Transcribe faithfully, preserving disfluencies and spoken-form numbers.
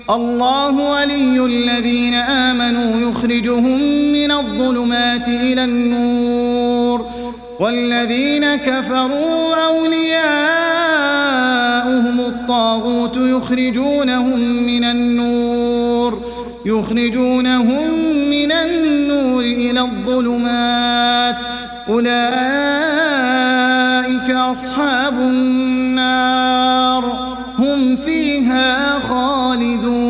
الله ولي الذين آمنوا يخرجهم من الظلمات إلى النور والذين كفروا أولياؤهم الطاغوت يخرجونهم من النور يخرجونهم من النور إلى الظلمات أولئك أصحاب النار هم فيها خالدون.